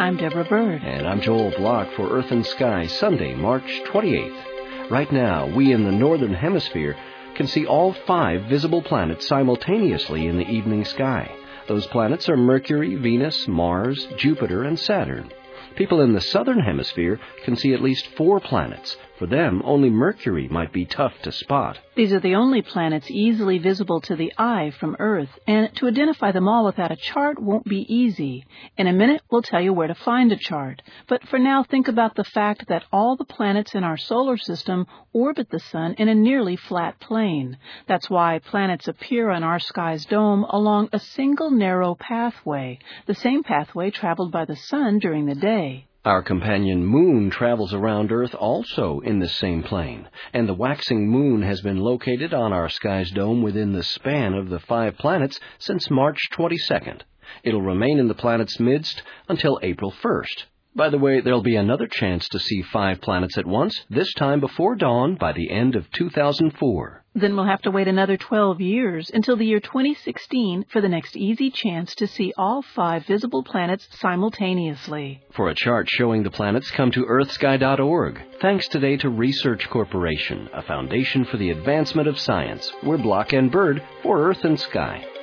I'm Deborah Bird. And I'm Joel Block for Earth and Sky, Sunday, March 28th. Right now, we in the Northern Hemisphere can see all 5 visible planets simultaneously in the evening sky. Those planets are Mercury, Venus, Mars, Jupiter, and Saturn. People in the Southern Hemisphere can see at least 4 planets. For them, only Mercury might be tough to spot. These are the only planets easily visible to the eye from Earth, and to identify them all without a chart won't be easy. In a minute, we'll tell you where to find a chart. But for now, think about the fact that all the planets in our solar system orbit the Sun in a nearly flat plane. That's why planets appear on our sky's dome along a single narrow pathway, the same pathway traveled by the Sun during the day. Our companion moon travels around Earth also in the same plane, and the waxing moon has been located on our sky's dome within the span of the 5 planets since March 22nd. It'll remain in the planet's midst until April 1st. By the way, there'll be another chance to see 5 planets at once, this time before dawn by the end of 2004. Then we'll have to wait another 12 years until the year 2016 for the next easy chance to see all 5 visible planets simultaneously. For a chart showing the planets, come to earthsky.org. Thanks today to Research Corporation, a foundation for the advancement of science. We're Block and Bird for Earth and Sky.